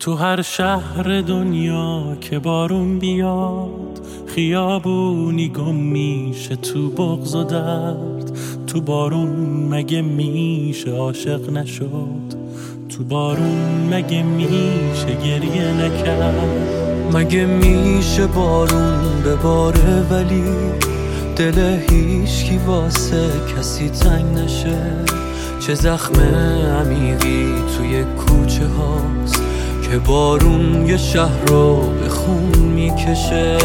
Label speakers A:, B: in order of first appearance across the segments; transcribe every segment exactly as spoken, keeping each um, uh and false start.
A: تو هر شهر دنیا که بارون بیاد، خیابونی گم میشه تو بغض و درد. تو بارون مگه میشه عاشق نشد؟ تو بارون مگه میشه گریه نکرد؟
B: مگه میشه بارون بباره ولی دل هیچکی واسه کسی تنگ نشه؟ چه زخم عمیقی توی کوچه هاست که بارون یه شهر رو به خون میکشه.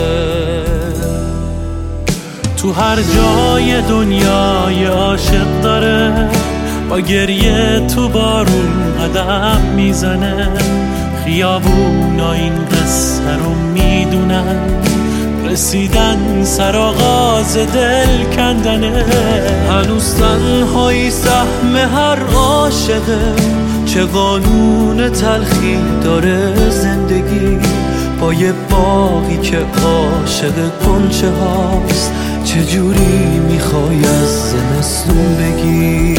A: تو هر جای دنیا یه عاشق داره، با گریه تو بارون قدم میزنه. خیابونا این قصه رو میدونن، رسیدن سر آغاز دل کندنه.
B: هنوز تنهایی سهم هر عاشقه، چه قانون تلخی داره زندگی. با یه باغی که عاشق گنچه هاست، چجوری میخوای از زمستون بگی؟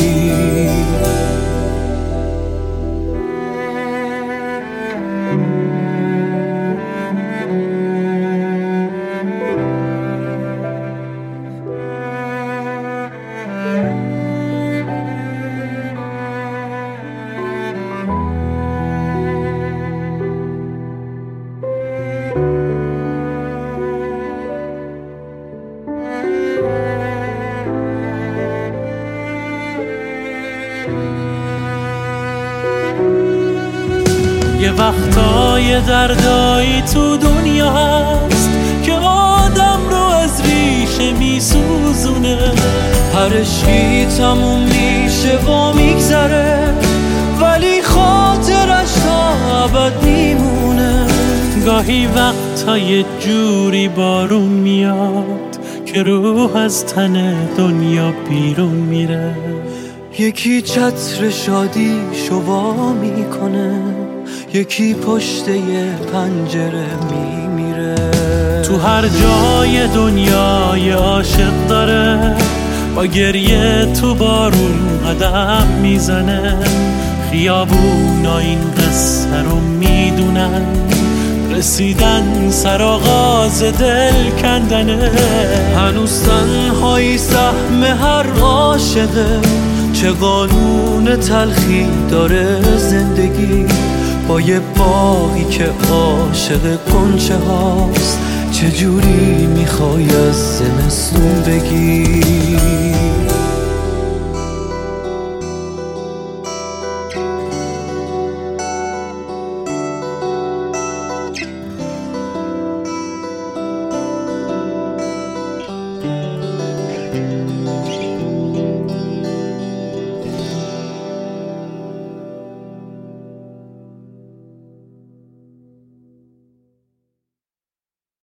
A: یه وقتای دردایی تو دنیا هست که آدم رو از ریشه میسوزونه.
B: هر عشقی تموم میشه و میگذره، ولی خاطرش تا ابد میمونه.
A: گاهی وقتا یه جوری بارون میاد که روح از تن دنیا بیرون میره.
B: یکی چتر شادی شوا میکنه، یکی پشت یه پنجره میمیره.
A: تو هر جای دنیا یه عاشق داره، با گریه تو بارون قدم میزنه. خیابونا این قصه رو میدونن، رسیدن سر آغاز دل کندنه.
B: هنوز تنهایی سهم هر عاشقه، چه قانون تلخی داره زندگی. با یه باغی که عاشق گنچه هاست، چجوری میخوای از زمستون بگی؟